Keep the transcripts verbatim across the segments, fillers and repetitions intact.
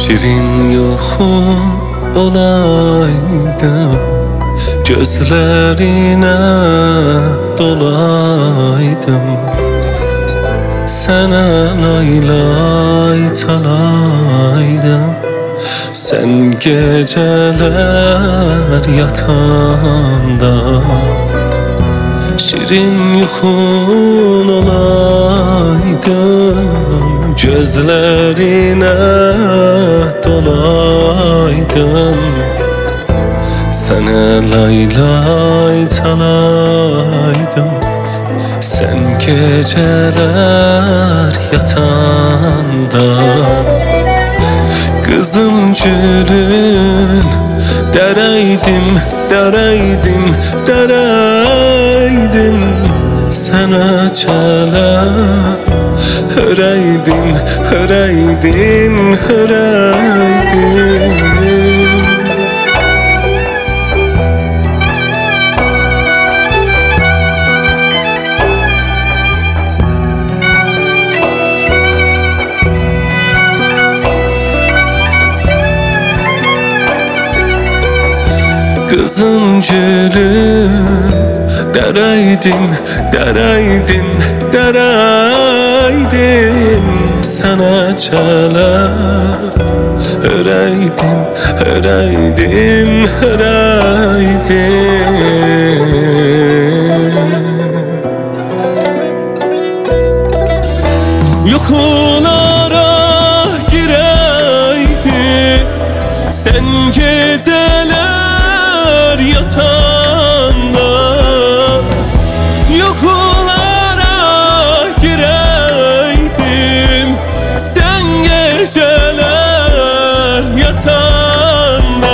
Şirin yuxum olaydım, gözlerine dolaydım. Sana lay lay çalaydım, sen geceler yatanda. Şirin yuxun olaydım, gözlerine dolaydım. Sana lay lay çalaydım, sen geceler yatanda. Kızım gülün dereydim, dereydim, dereydim. Sana çala höreydim, höreydim, höreydim. Kızın gülün dereydim, dereydim, dereydim. Sana çala höreydim, höreydim, höreydim. Yuxulara gireydim, sen geceler yatanda. Yuxulara gireydim, sen geceler yatanda.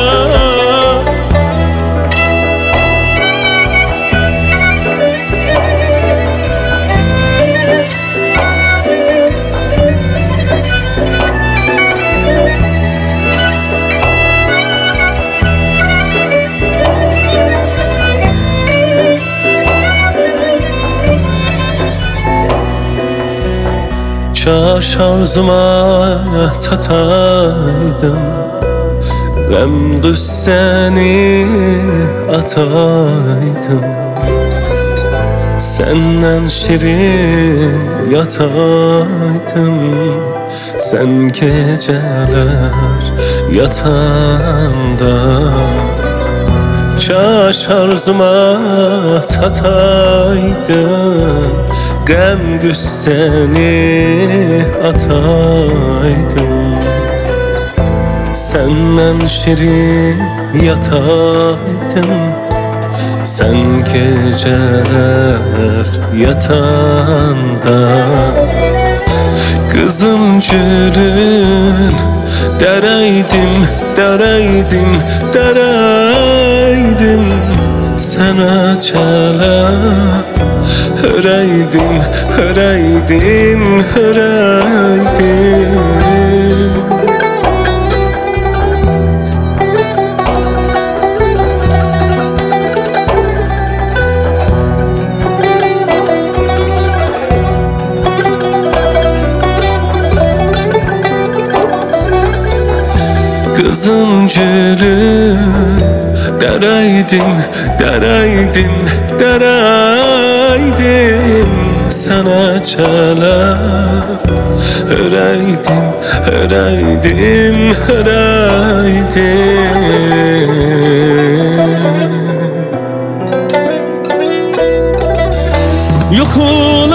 Kaş arzuma çataydım, gəm qüssəni ataydım. Senden şirin yataydım, sen geceler yatanda. Kaş arzuma çataydım, gəm qüssəni ataydım. Senden şirin yataydım, sen geceler yatanda. Kızım gülün dereydim, dereydim, dereydim. Sana çala höreydim, höreydim, höreydim. Kızım gülün dereydim, dereydim, dereydim. Sana çala höreydim, höreydim, höreydim. Yuxu